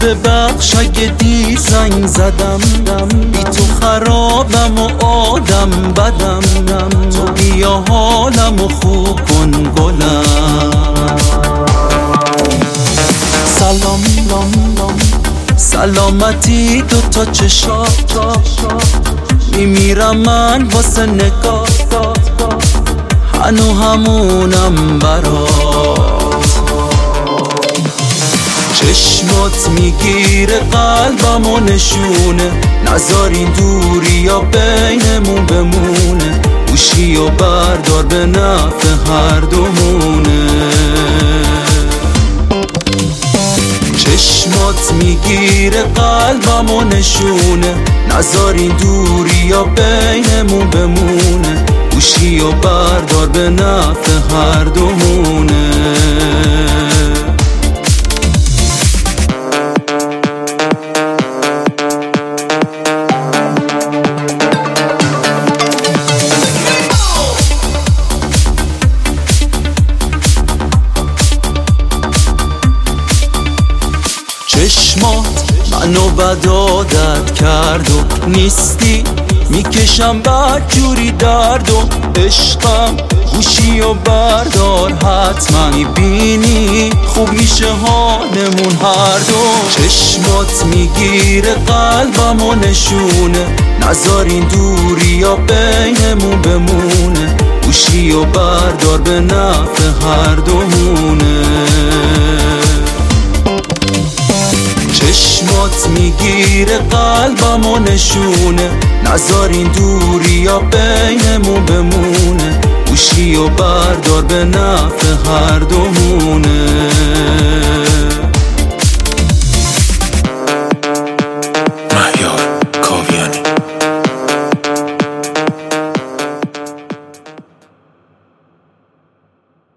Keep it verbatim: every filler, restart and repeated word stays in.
ببخش اگه دیر زنگ زدم، بی تو خرابم و آدم بدم، تو بیا حالم و خوب کن گلم. سلام سلامتی دو تا چشا، میمیرم من واسه نگاه، هنو همونم برات. چشمات میگیره قلبم و نشونه، نذار این دوری یا بینمون بمونه، گوشی و بردار به نفع هر دومونه. چشمات میگیره قلبم و نشونه، نذار این دوری یا بینمون بمونه، گوشی و بردار به نفع هر دومونه. چشمات منو بد عادت کرد و نیستی، میکشم بدجوری درد و عشقم، گوشی و بردار حتما میبینی خوب میشه حالمون هر دو. چشمات میگیره قلبم و نشونه، نذار این دوری یا بینمون بمونه، گوشی و بردار به نفع هر دومونه. چشمات میگیره قلبم و نشونه، نذار این دوری یا بینمون بمونه، گوشی و بردار به نفع هر دومونه.